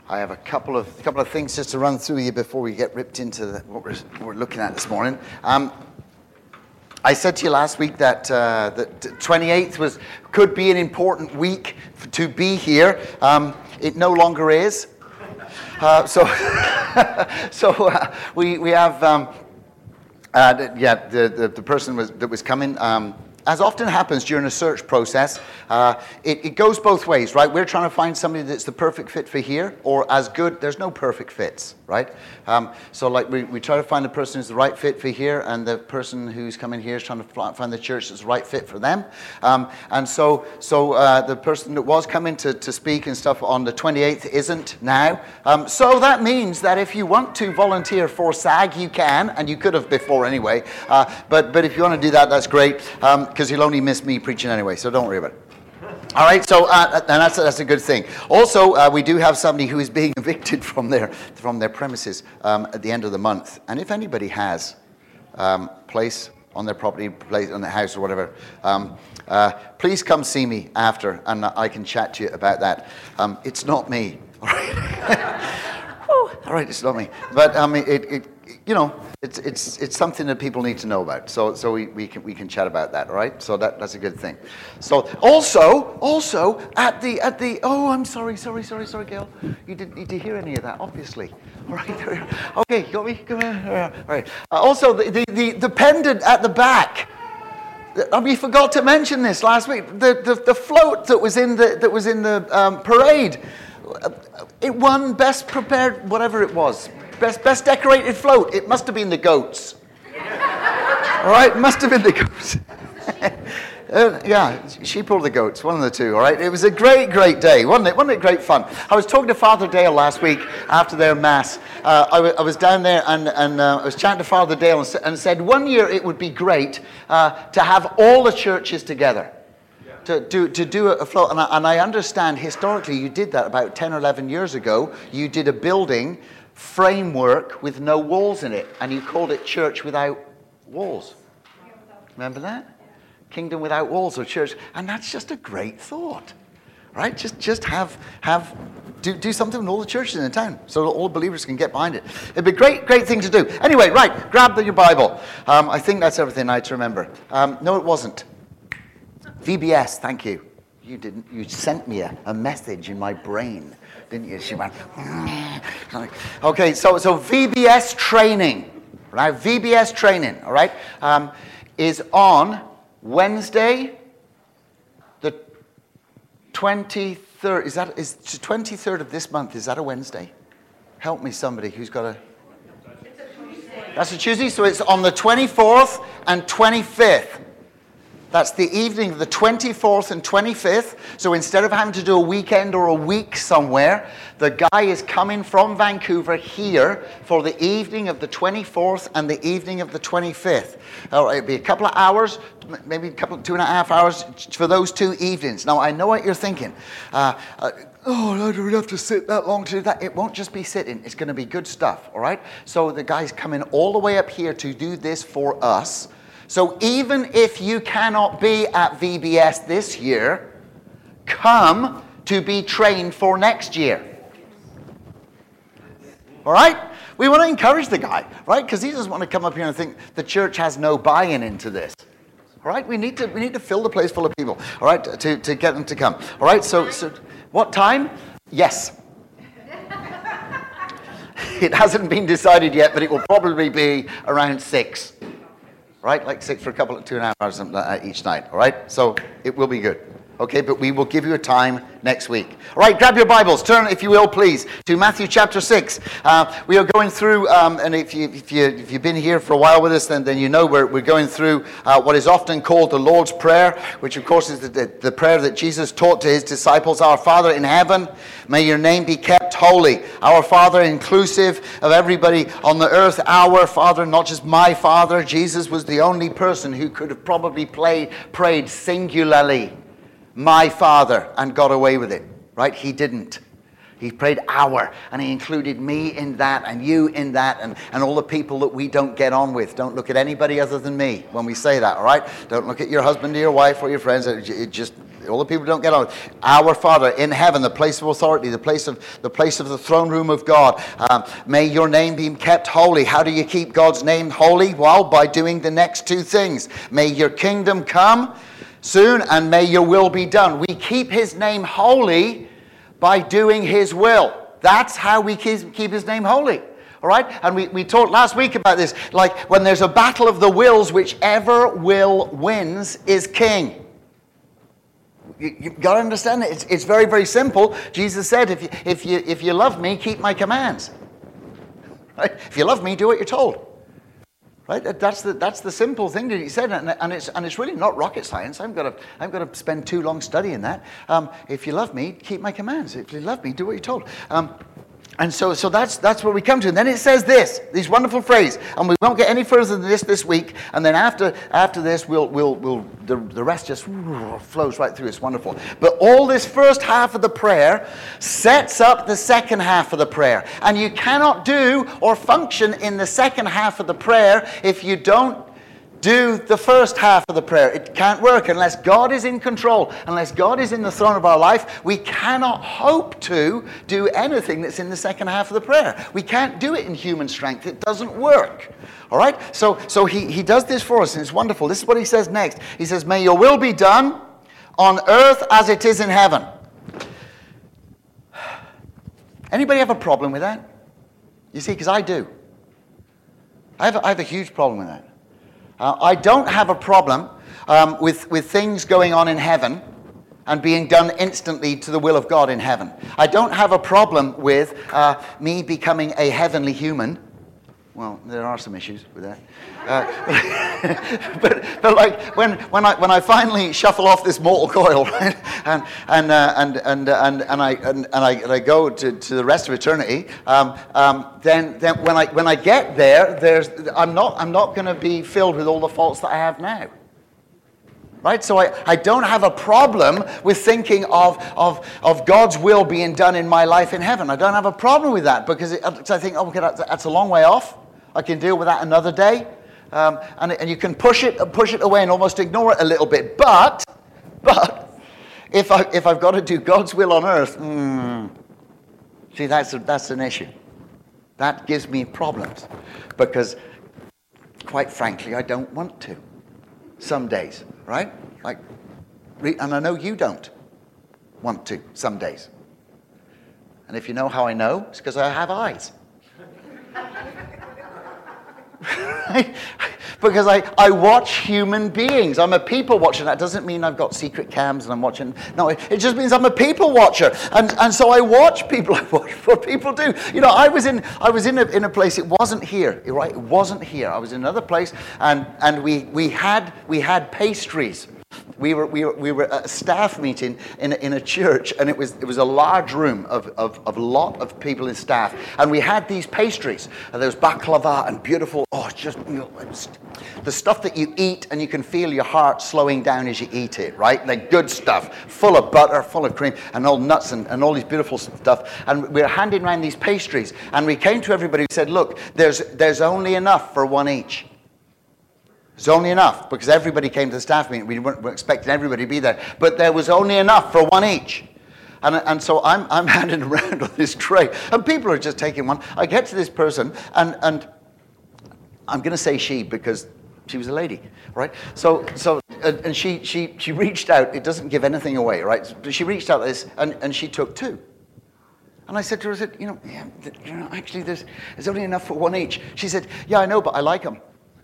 I have a couple of things just to run through you before we get ripped into what we're looking at this morning. I said to you last week that the 28th could be an important week to be here. It no longer is. We have the person that was coming. As often happens during a search process, it goes both ways, right? We're trying to find somebody that's the perfect fit for here, or as good. There's no perfect fits, right? We try to find the person who's the right fit for here, and the person who's coming here is trying to find the church that's the right fit for them. The person that was coming to speak and stuff on the 28th isn't now. So that means that if you want to volunteer for SAG, you can, and you could have before anyway. But if you want to do that, that's great. Because you'll only miss me preaching anyway, so don't worry about it. All right, so and that's a good thing. Also, we do have somebody who is being evicted from their premises at the end of the month. And if anybody has place on their property, place on their house or whatever, please come see me after, and I can chat to you about that. It's not me. All right, all right, it's not me. But it's something that people need to know about. So we can chat about that, all right? So that's a good thing. So also at the I'm sorry, Gail. You didn't need to hear any of that, obviously. All right. Okay, got me. Come on. All right. Also the pendant at the back. We forgot to mention this last week. The float that was in the parade. It won best prepared, whatever it was. Best decorated float. It must have been the goats. All right, must have been the goats. Sheep or the goats, one of the two. All right, it was a great day, wasn't it? Wasn't it great fun? I was talking to Father Dale last week after their mass. I was down there and I was chatting to Father Dale and said 1 year it would be great to have all the churches together. To do a float, and I understand historically you did that about 10 or 11 years ago. You did a building framework with no walls in it, and you called it Church Without Walls. Remember that? Kingdom Without Walls, or church, and that's just a great thought, right? Just do something with all the churches in the town, so that all believers can get behind it. It'd be a great thing to do. Anyway, right, grab your Bible. I think that's everything I had to remember. No, it wasn't. VBS, thank you. You didn't. You sent me a message in my brain, didn't you? She went. Okay, so VBS training, right? VBS training, all right, is on Wednesday, the 23rd. Is the 23rd of this month? Is that a Wednesday? Help me, somebody who's got a. That's a Tuesday, so it's on the 24th and 25th. That's the evening of the 24th and 25th. So instead of having to do a weekend or a week somewhere, the guy is coming from Vancouver here for the evening of the 24th and the evening of the 25th. It'll be a couple of hours, maybe 2.5 hours for those 2 evenings. Now, I know what you're thinking. No, do we have to sit that long to do that? It won't just be sitting. It's going to be good stuff, all right? So the guy's coming all the way up here to do this for us. So even if you cannot be at VBS this year, come to be trained for next year. All right? We want to encourage the guy, right? Because he doesn't want to come up here and think the church has no buy-in into this. All right? We need to fill the place full of people, all right, to get them to come. All right? So what time? Yes. It hasn't been decided yet, but it will probably be around 6. Right, like 6 for 2.5 hours something like that each night. All right, so it will be good. Okay, but we will give you a time next week. All right, grab your Bibles. Turn, if you will, please, to Matthew chapter 6. We are going through, and if you've been here for a while with us, then you know we're going through what is often called the Lord's Prayer, which of course is the prayer that Jesus taught to his disciples. Our Father in heaven, may your name be kept holy. Our Father, inclusive of everybody on the earth. Our Father, not just my Father. Jesus was the only person who could have probably prayed singularly, my Father, and got away with it, right? He didn't. He prayed our, and he included me in that, and you in that, and all the people that we don't get on with. Don't look at anybody other than me when we say that, all right? Don't look at your husband or your wife or your friends. It just, all the people don't get on with. Our Father in heaven, the place of authority, the place of the throne room of God. May your name be kept holy. How do you keep God's name holy? Well, by doing the next two things. May your kingdom come soon, and may your will be done. We keep his name holy by doing his will. That's how we keep his name holy. All right? And we talked last week about this. Like when there's a battle of the wills, whichever will wins is king. You've got to understand it. It's very, very simple. Jesus said, if you love me, keep my commands. Right? If you love me, do what you're told. Right? That's the simple thing that he said, and it's really not rocket science. I'm going to spend too long studying that. If you love me, keep my commands. If you love me, do what you're told. And so that's where we come to. And then it says these wonderful phrases, and we won't get any further than this week. And then after this, the rest just flows right through. It's wonderful. But all this first half of the prayer sets up the second half of the prayer. And you cannot do or function in the second half of the prayer if you don't do the first half of the prayer. It can't work unless God is in control, unless God is in the throne of our life. We cannot hope to do anything that's in the second half of the prayer. We can't do it in human strength. It doesn't work. All right? So he does this for us, and it's wonderful. This is what he says next. He says, may your will be done on earth as it is in heaven. Anybody have a problem with that? You see, because I do. I have a huge problem with that. I don't have a problem with things going on in heaven and being done instantly to the will of God in heaven. I don't have a problem with me becoming a heavenly human. Well, there are some issues with that. But like when I finally shuffle off this mortal coil, right, and I go to the rest of eternity, then when I get there, I'm not going to be filled with all the faults that I have now. Right? So I don't have a problem with thinking of God's will being done in my life in heaven. I don't have a problem with that because I think, okay, that's a long way off. I can deal with that another day. And you can push it away and almost ignore it a little bit. But if I've got to do God's will on earth, see, that's an issue. That gives me problems because, quite frankly, I don't want to. Some days, right? And I know you don't want to some days. And if you know how I know, it's because I have eyes. Right? Because I watch human beings. I'm a people watcher. That doesn't mean I've got secret cams and I'm watching. No, it just means I'm a people watcher. And so I watch people. I watch what people do. You know, I was in a place. It wasn't here, right? It wasn't here. I was in another place, and we had pastries. We were at a staff meeting in a church, and it was a large room of a lot of people in staff, and we had these pastries. And there was baklava and beautiful, the stuff that you eat, and you can feel your heart slowing down as you eat it, right? Like good stuff, full of butter, full of cream, and all nuts and all these beautiful stuff. And we were handing around these pastries, and we came to everybody and said, look, there's only enough for one each. There's only enough, because everybody came to the staff meeting. We weren't expecting everybody to be there. But there was only enough for one each. And so I'm handing around on this tray, and people are just taking one. I get to this person, and I'm going to say she, because she was a lady, right? So she reached out. It doesn't give anything away, right? But she reached out like this, and she took two. And I said to her, actually, there's only enough for one each. She said, yeah, I know, but I like them.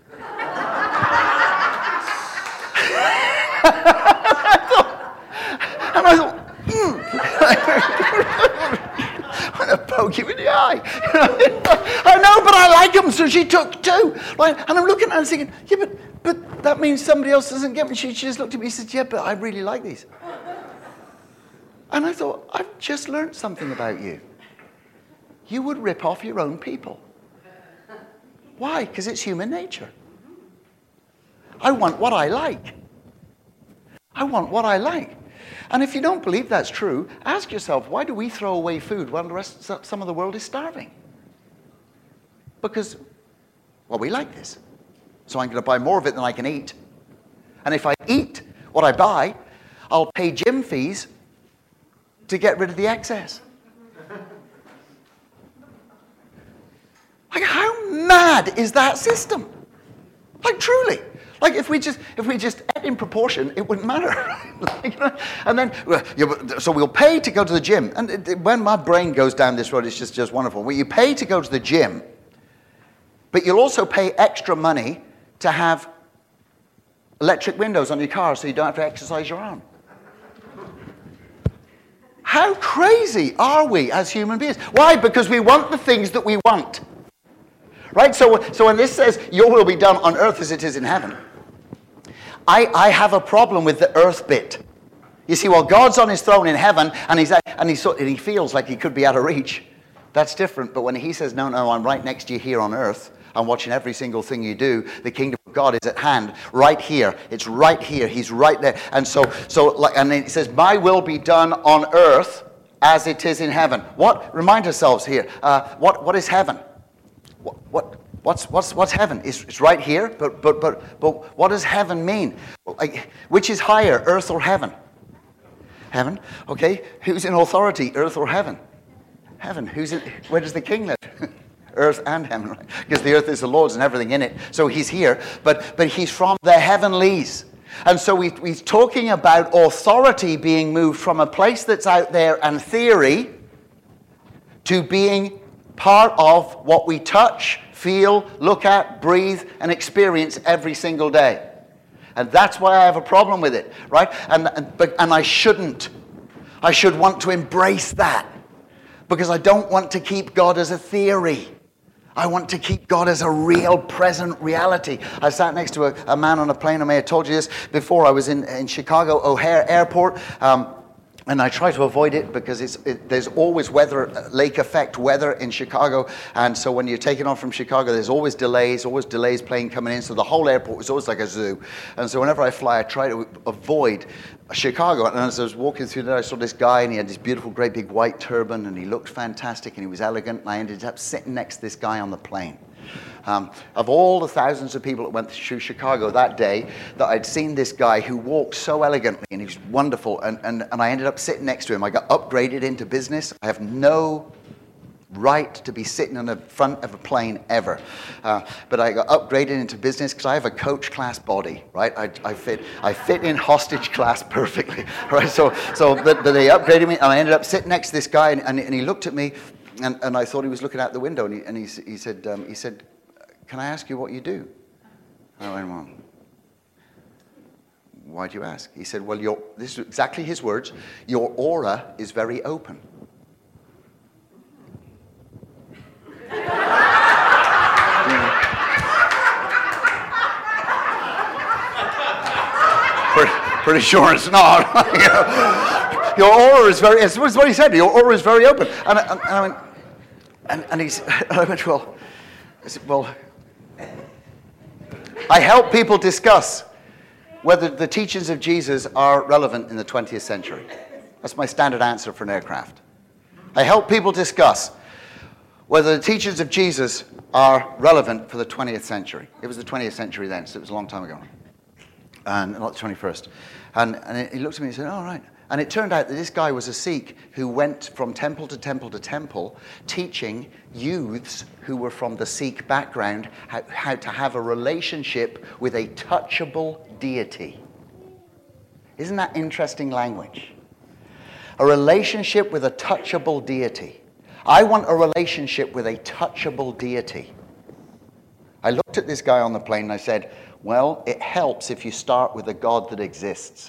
And I thought, I'm going to poke you in the eye. I know, but I like them, so she took two. Right? And I'm looking at her and thinking, yeah, but that means somebody else doesn't get me. She just looked at me and said, yeah, but I really like these. And I thought, I've just learned something about you. You would rip off your own people. Why? Because it's human nature. I want what I like. I want what I like. And if you don't believe that's true, ask yourself, why do we throw away food while some of the world is starving? Because, well, we like this. So I'm going to buy more of it than I can eat. And if I eat what I buy, I'll pay gym fees to get rid of the excess. Like, how mad is that system? Like, truly. Like, if we just ate in proportion, it wouldn't matter. Like, and then, so we'll pay to go to the gym. And when my brain goes down this road, it's just wonderful. Well, you pay to go to the gym, but you'll also pay extra money to have electric windows on your car so you don't have to exercise your arm. How crazy are we as human beings? Why? Because we want the things that we want. Right? So when this says, your will be done on earth as it is in heaven, I have a problem with the earth bit. You see, while God's on his throne in heaven, and he feels like he could be out of reach, that's different. But when he says, no, I'm right next to you here on earth, I'm watching every single thing you do, the kingdom of God is at hand, right here. It's right here. He's right there. And and it says, my will be done on earth as it is in heaven. What? Remind ourselves here. What is heaven? What's heaven? It's right here, but what does heaven mean? Like, which is higher, earth or heaven? Heaven. Okay. Who's in authority, earth or heaven? Heaven. Where does the king live? Earth and heaven, right? Because the earth is the Lord's and everything in it. So he's here, but he's from the heavenlies. And so we're talking about authority being moved from a place that's out there and theory to being part of what we touch, feel, look at, breathe, and experience every single day. And that's why I have a problem with it, right? And I shouldn't. I should want to embrace that, because I don't want to keep God as a theory. I want to keep God as a real present reality. I sat next to a man on a plane. I may have told you this before. I was in Chicago O'Hare Airport. And I try to avoid it because there's always lake effect weather in Chicago. And so when you're taking off from Chicago, there's always delays plane coming in. So the whole airport was always like a zoo. And so whenever I fly, I try to avoid Chicago. And as I was walking through there, I saw this guy, and he had this beautiful, great big white turban, and he looked fantastic, and he was elegant. And I ended up sitting next to this guy on the plane. Of all the thousands of people that went through Chicago that day, that I'd seen this guy who walked so elegantly, and he was wonderful, and I ended up sitting next to him. I got upgraded into business. I have no right to be sitting on the front of a plane ever, but I got upgraded into business because I have a coach class body, right? I fit in hostage class perfectly, right? So they upgraded me, and I ended up sitting next to this guy, and he looked at me. And I thought he was looking out the window, and he said, "Can I ask you what you do?" I went, "Well, why do you ask?" He said, "Well, this is exactly his words. Your aura is very open." Pretty sure it's not. Your aura is very. It's what he said. Your aura is very open. And I went. And I went, well, I said, well, I help people discuss whether the teachings of Jesus are relevant in the 20th century. That's my standard answer for an aircraft. I help people discuss whether the teachings of Jesus are relevant for the 20th century. It was the 20th century then, so it was a long time ago. And not the 21st. And he looked at me and said, "Oh, right." And it turned out that this guy was a Sikh who went from temple to temple to temple, teaching youths who were from the Sikh background how to have a relationship with a touchable deity. Isn't that interesting language? A relationship with a touchable deity. I want a relationship with a touchable deity. I looked at this guy on the plane and I said, well, it helps if you start with a God that exists.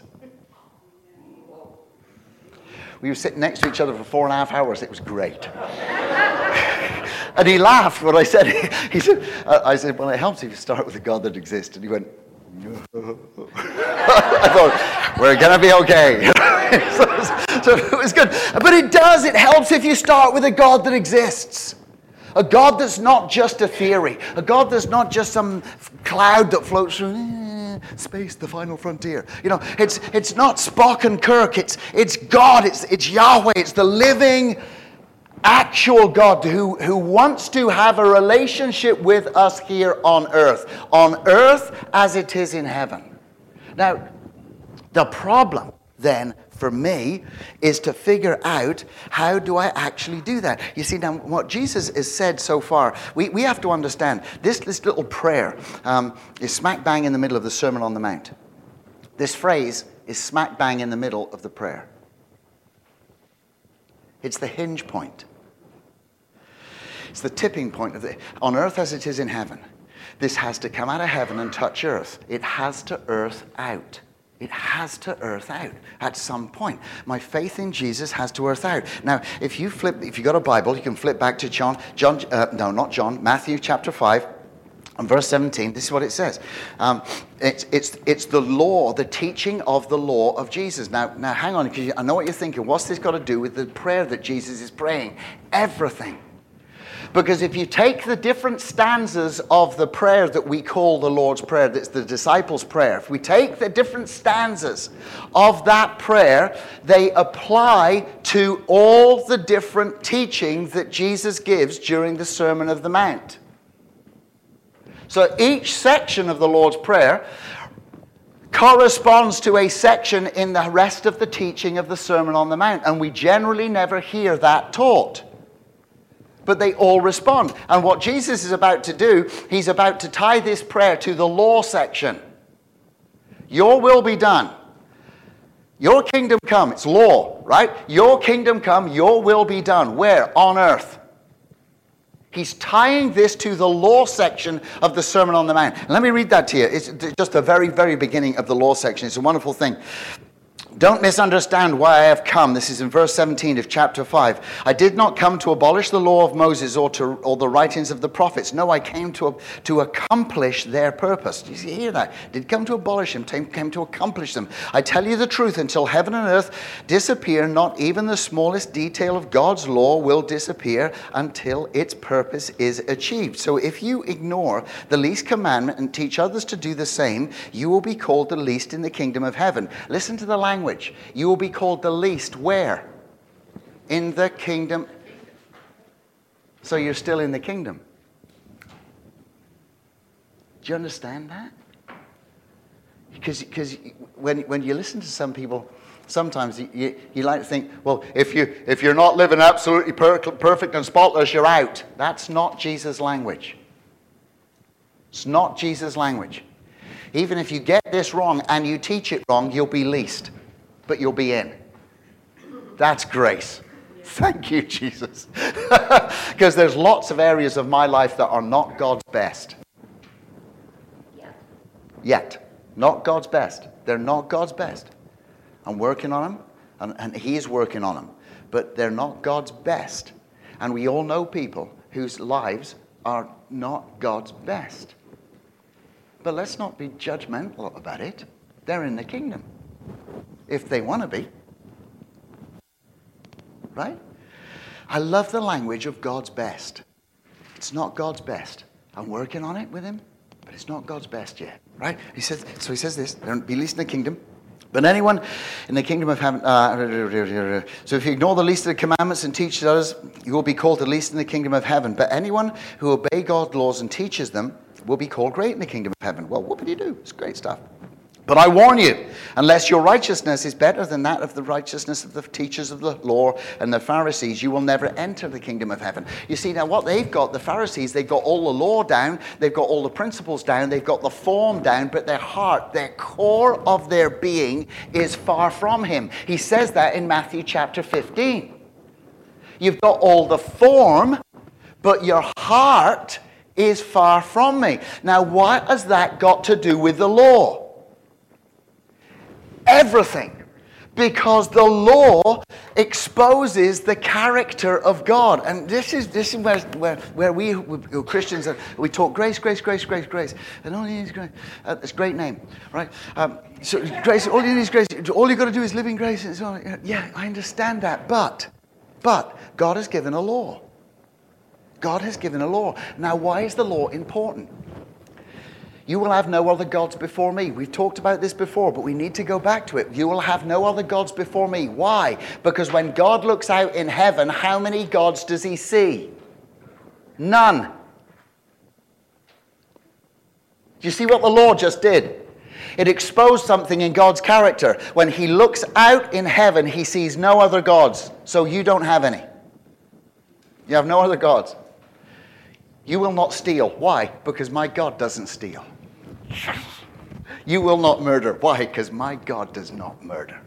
We were sitting next to each other for 4.5 hours. It was great. And he laughed when I said it. I said, well, it helps if you start with a God that exists. And he went, no. I thought, we're going to be okay. so it was good. But it does. It helps if you start with a God that exists. A God that's not just a theory. A God that's not just some cloud that floats through. space, the final frontier. You know, it's not Spock and Kirk. It's God. It's Yahweh. It's the living, actual God who wants to have a relationship with us here on earth as it is in heaven. Now, the problem then for me is to figure out, how do I actually do that? You see, now what Jesus has said so far, we have to understand this little prayer is smack bang in the middle of the Sermon on the Mount. This phrase is smack bang in the middle of the prayer. It's the hinge point. It's the tipping point of on earth as it is in heaven. This has to come out of heaven and touch earth. It has to earth out. It has to earth out at some point. My faith in Jesus has to earth out. Now, if you got a Bible, you can flip back to Matthew chapter 5 and verse 17. This is what it says. It's the law, the teaching of the law of Jesus. Now hang on, because I know what you're thinking. What's this got to do with the prayer that Jesus is praying? Everything. Because if you take the different stanzas of the prayer that we call the Lord's Prayer, that's the disciples' prayer, if we take the different stanzas of that prayer, they apply to all the different teachings that Jesus gives during the Sermon of the Mount. So each section of the Lord's Prayer corresponds to a section in the rest of the teaching of the Sermon on the Mount, and we generally never hear that taught. But they all respond. And what Jesus is about to do, he's about to tie this prayer to the law section. Your will be done. Your kingdom come. It's law, right? Your kingdom come, your will be done. Where? On earth. He's tying this to the law section of the Sermon on the Mount. Let me read that to you. It's just the very, very beginning of the law section. It's a wonderful thing. Don't misunderstand why I have come. This is in verse 17 of chapter 5. I did not come to abolish the law of Moses or the writings of the prophets. No, I came to accomplish their purpose. Do you hear that? Did come to abolish them, came to accomplish them. I tell you the truth, until heaven and earth disappear, not even the smallest detail of God's law will disappear until its purpose is achieved. So if you ignore the least commandment and teach others to do the same, you will be called the least in the kingdom of heaven. Listen to the language. You will be called the least. Where? In the kingdom. So you're still in the kingdom. Do you understand that? Because when you listen to some people, sometimes you like to think, well, if you're not living absolutely perfect and spotless, you're out. That's not Jesus' language. It's not Jesus' language. Even if you get this wrong and you teach it wrong, you'll be least. But you'll be in. That's grace. Thank you, Jesus. Because there's lots of areas of my life that are not God's best. Yet. Not God's best. They're not God's best. I'm working on them, and He's working on them. But they're not God's best. And we all know people whose lives are not God's best. But let's not be judgmental about it. They're in the kingdom. If they want to be. Right? I love the language of God's best. It's not God's best. I'm working on it with Him, but it's not God's best yet. Right? He says this, there will be least in the kingdom. But anyone in the kingdom of heaven, so if you ignore the least of the commandments and teach others, you will be called the least in the kingdom of heaven. But anyone who obeys God's laws and teaches them will be called great in the kingdom of heaven. Well, what would you do? It's great stuff. But I warn you, unless your righteousness is better than that of the righteousness of the teachers of the law and the Pharisees, you will never enter the kingdom of heaven. You see, now what they've got, the Pharisees, they've got all the law down, they've got all the principles down, they've got the form down, but their heart, their core of their being is far from Him. He says that in Matthew chapter 15. You've got all the form, but your heart is far from me. Now, what has that got to do with the law? Everything. Because the law exposes the character of God. And this is where we Christians, we talk grace. And all you need is grace. It's a great name, right? So grace, all you need is grace. All you've got to do is live in grace. And so on. Yeah, I understand that. But God has given a law. God has given a law. Now, why is the law important? You will have no other gods before me. We've talked about this before, but we need to go back to it. You will have no other gods before me. Why? Because when God looks out in heaven, how many gods does he see? None. Do you see what the law just did? It exposed something in God's character. When he looks out in heaven, he sees no other gods. So you don't have any. You have no other gods. You will not steal. Why? Because my God doesn't steal. You will not murder. Why? Because my God does not murder.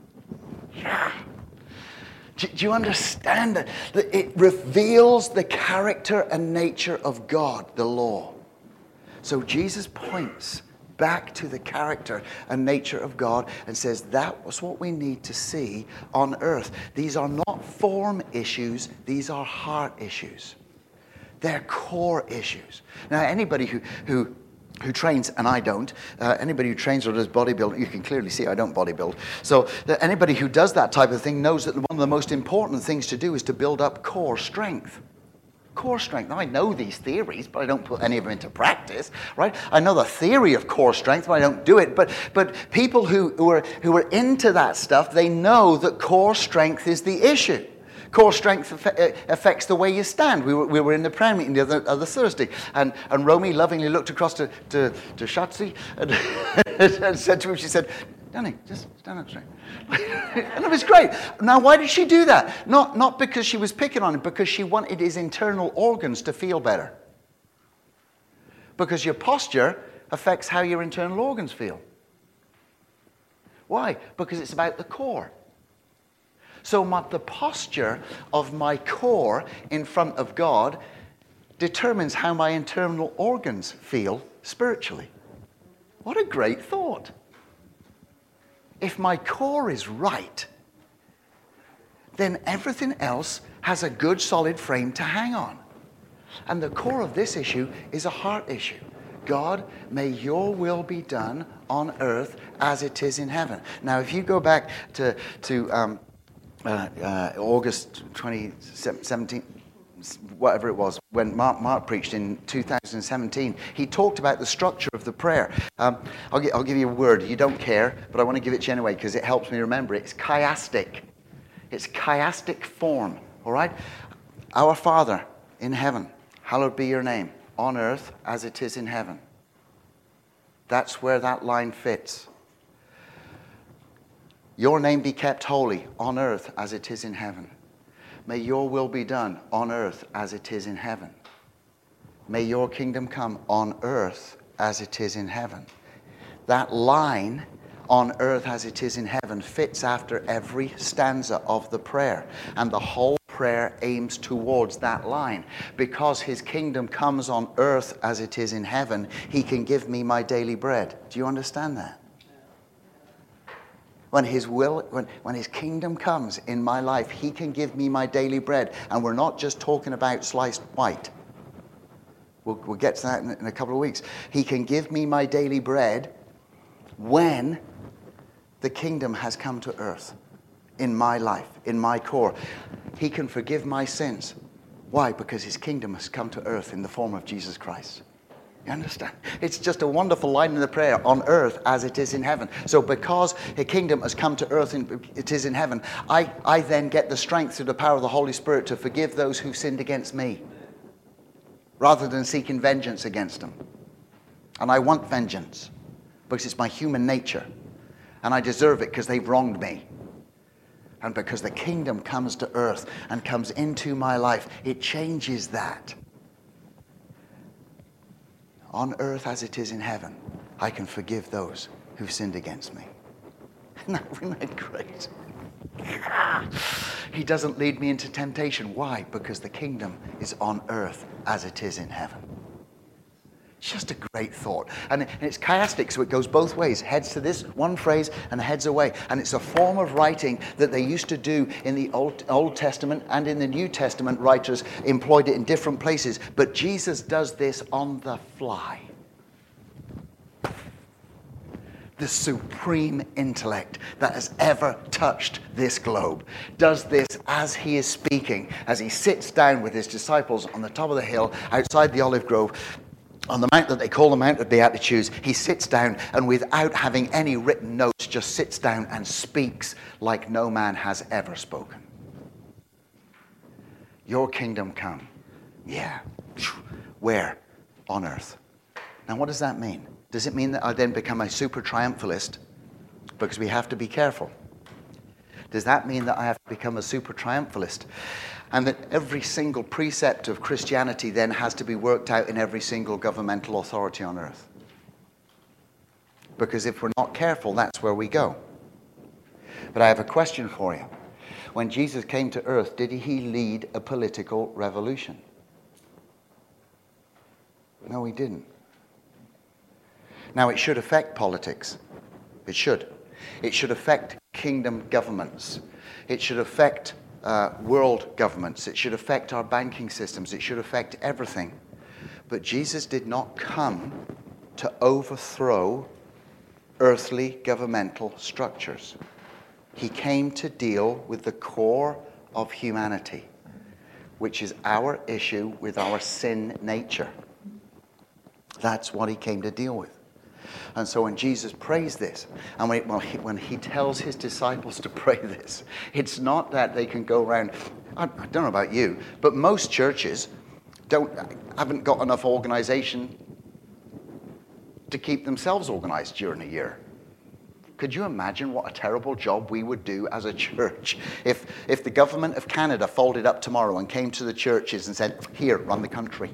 Do you understand that? It reveals the character and nature of God, the law. So Jesus points back to the character and nature of God and says that was what we need to see on earth. These are not form issues. These are heart issues. They're core issues. Now, anybody who trains, and I don't, anybody who trains or does bodybuilding, you can clearly see I don't bodybuild. So anybody who does that type of thing knows that one of the most important things to do is to build up core strength. Core strength. Now, I know these theories, but I don't put any of them into practice, right? I know the theory of core strength, but I don't do it. But people who are into that stuff, they know that core strength is the issue. Core strength affects the way you stand. We were in the prayer meeting the other Thursday, and Romy lovingly looked across to Shatsi and said to him, she said, Danny, just stand up straight. And it was great. Now, why did she do that? Not because she was picking on him, because she wanted his internal organs to feel better. Because your posture affects how your internal organs feel. Why? Because it's about the core. So the posture of my core in front of God determines how my internal organs feel spiritually. What a great thought. If my core is right, then everything else has a good solid frame to hang on. And the core of this issue is a heart issue. God, may your will be done on earth as it is in heaven. Now, if you go back to August 2017, whatever it was, when Mark preached in 2017, he talked about the structure of the prayer. I'll give you a word. You don't care, but I want to give it to you anyway because it helps me remember it. It's chiastic. It's chiastic form, all right? Our Father in heaven, hallowed be your name, on earth as it is in heaven. That's where that line fits. Your name be kept holy on earth as it is in heaven. May your will be done on earth as it is in heaven. May your kingdom come on earth as it is in heaven. That line, on earth as it is in heaven, fits after every stanza of the prayer. And the whole prayer aims towards that line. Because his kingdom comes on earth as it is in heaven, he can give me my daily bread. Do you understand that? When his will, when his kingdom comes in my life, he can give me my daily bread. And we're not just talking about sliced white. We'll get to that in a couple of weeks. He can give me my daily bread when the kingdom has come to earth in my life, in my core. He can forgive my sins. Why? Because his kingdom has come to earth in the form of Jesus Christ. You understand? It's just a wonderful line in the prayer, on earth as it is in heaven. So because a kingdom has come to earth, it is in heaven, I then get the strength through the power of the Holy Spirit to forgive those who sinned against me, rather than seeking vengeance against them. And I want vengeance, because it's my human nature. And I deserve it because they've wronged me. And because the kingdom comes to earth and comes into my life, it changes that. On earth as it is in heaven, I can forgive those who've sinned against me. Isn't that great? He doesn't lead me into temptation. Why? Because the kingdom is on earth as it is in heaven. It's just a great thought. And it's chiastic, so it goes both ways. Heads to this one phrase and heads away. And it's a form of writing that they used to do in the Old Testament, and in the New Testament, writers employed it in different places. But Jesus does this on the fly. The supreme intellect that has ever touched this globe does this as he is speaking, as he sits down with his disciples on the top of the hill outside the olive grove. on the mount that they call the Mount of Beatitudes, he sits down and without having any written notes, just sits down and speaks like no man has ever spoken. Your kingdom come. Yeah. Where? On earth. Now what does that mean? Does it mean that I then become a super triumphalist? Because we have to be careful. Does that mean that I have to become a super triumphalist? And that every single precept of Christianity then has to be worked out in every single governmental authority on earth? Because if we're not careful, that's where we go. But I have a question for you. When Jesus came to earth, did he lead a political revolution? No, he didn't. Now, it should affect politics. It should. It should affect kingdom governments. It should affect world governments. It should affect our banking systems. It should affect everything. But Jesus did not come to overthrow earthly governmental structures. He came to deal with the core of humanity, which is our issue with our sin nature. That's what he came to deal with. And so when Jesus prays this, and when he tells his disciples to pray this, it's not that they can go around. I don't know about you, but most churches haven't got enough organization to keep themselves organized during a year. Could you imagine what a terrible job we would do as a church if the government of Canada folded up tomorrow and came to the churches and said, here, run the country.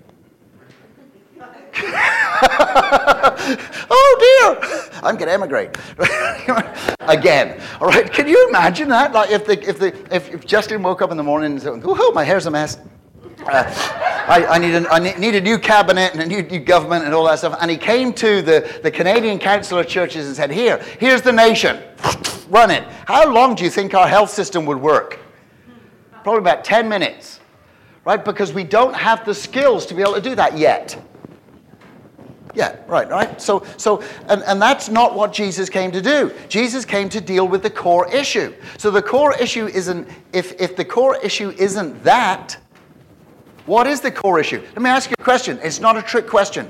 Oh dear, I'm going to emigrate again. All right, can you imagine that? Like if Justin woke up in the morning and said, "Oh, my hair's a mess. I need a new cabinet and a new government and all that stuff," and he came to the Canadian Council of Churches and said, "Here's the nation, run it." How long do you think our health system would work? Probably about 10 minutes, right? Because we don't have the skills to be able to do that yet. Yeah, right. So, and that's not what Jesus came to do. Jesus came to deal with the core issue. So the core issue isn't, if the core issue isn't that, what is the core issue? Let me ask you a question. It's not a trick question.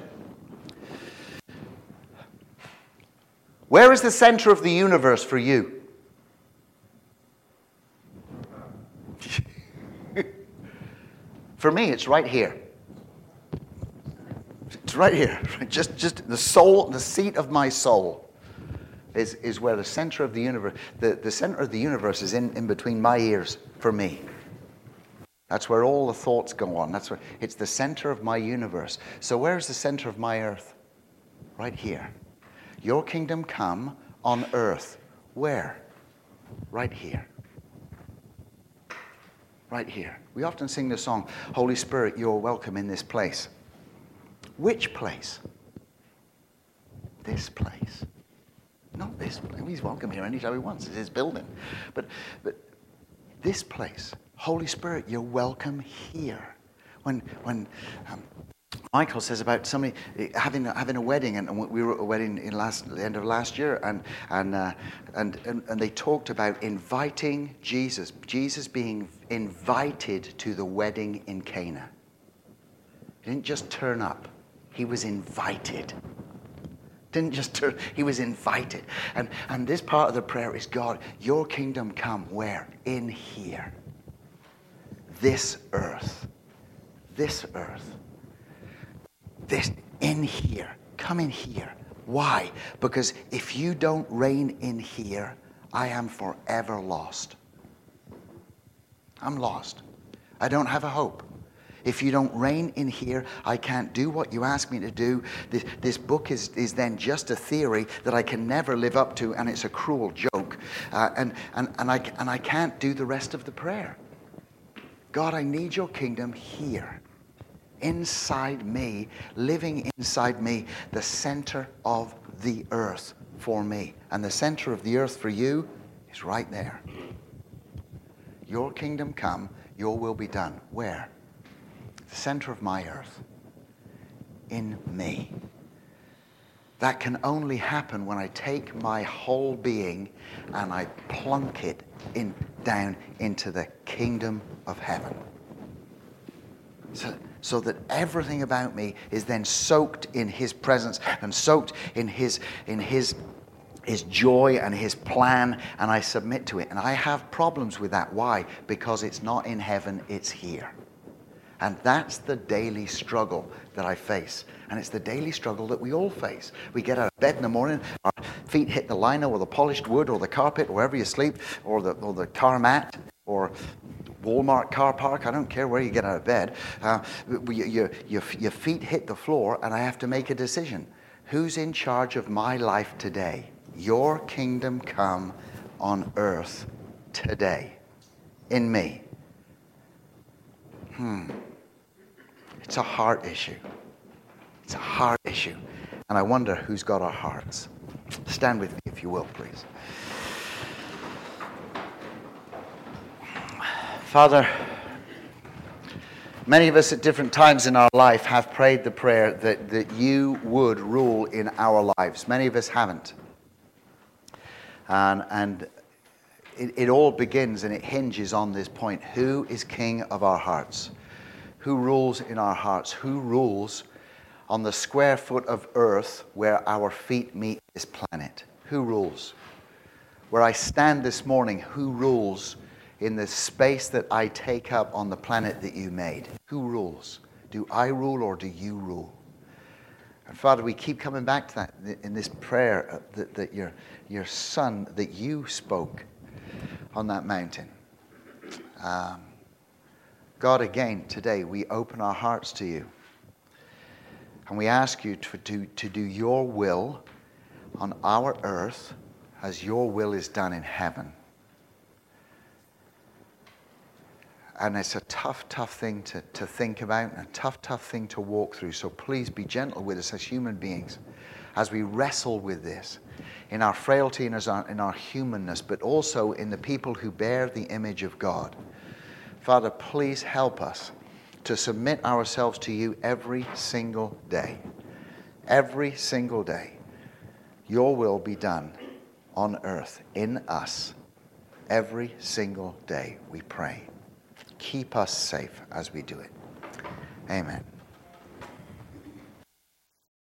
Where is the center of the universe for you? For me, it's right here. It's right here. Just the soul, the seat of my soul is where the center of the universe, the center of the universe is in between my ears for me. That's where all the thoughts go on. That's where it's the center of my universe. So where's the center of my earth? Right here. Your kingdom come on earth. Where? Right here. Right here. We often sing the song, Holy Spirit, you're welcome in this place. Which place? This place. Not this place. He's welcome here anytime he wants. It's his building. But this place. Holy Spirit, you're welcome here. When Michael says about somebody having a wedding, and we were at a wedding in the end of last year, and they talked about inviting Jesus being invited to the wedding in Cana. He didn't just turn up. He was invited. Didn't just turn, he was invited. And this part of the prayer is, God, your kingdom come where? In here. This earth. This earth. This in here. Come in here. Why? Because if you don't reign in here, I am forever lost. I'm lost. I don't have a hope. If you don't reign in here, I can't do what you ask me to do. This book is then just a theory that I can never live up to, and it's a cruel joke. And I can't do the rest of the prayer. God, I need your kingdom here, inside me, living inside me, the center of the earth for me. And the center of the earth for you is right there. Your kingdom come, your will be done. Where? The center of my earth, in me. That can only happen when I take my whole being and I plunk it down into the kingdom of heaven. So so that everything about me is then soaked in his presence and soaked in his joy and his plan, and I submit to it. And I have problems with that. Why? Because it's not in heaven, it's here. And that's the daily struggle that I face. And it's the daily struggle that we all face. We get out of bed in the morning, our feet hit the lino or the polished wood or the carpet, wherever you sleep, or the car mat, or Walmart car park. I don't care where you get out of bed. Your feet hit the floor, and I have to make a decision. Who's in charge of my life today? Your kingdom come on earth today in me. It's a heart issue. It's a heart issue. And I wonder who's got our hearts. Stand with me, if you will, please. Father, many of us at different times in our life have prayed the prayer that you would rule in our lives. Many of us haven't. And it all begins and it hinges on this point. Who is king of our hearts? Who rules in our hearts? Who rules on the square foot of earth where our feet meet this planet? Who rules? Where I stand this morning, who rules in the space that I take up on the planet that you made? Who rules? Do I rule or do you rule? And Father, we keep coming back to that in this prayer that your son, that you spoke on that mountain. God, again, today we open our hearts to you. And we ask you to do your will on our earth as your will is done in heaven. And it's a tough, tough thing to think about, and a tough, tough thing to walk through. So please be gentle with us as human beings as we wrestle with this in our frailty and in our humanness, but also in the people who bear the image of God. Father, please help us to submit ourselves to you every single day. Every single day. Your will be done on earth, in us, every single day, we pray. Keep us safe as we do it. Amen.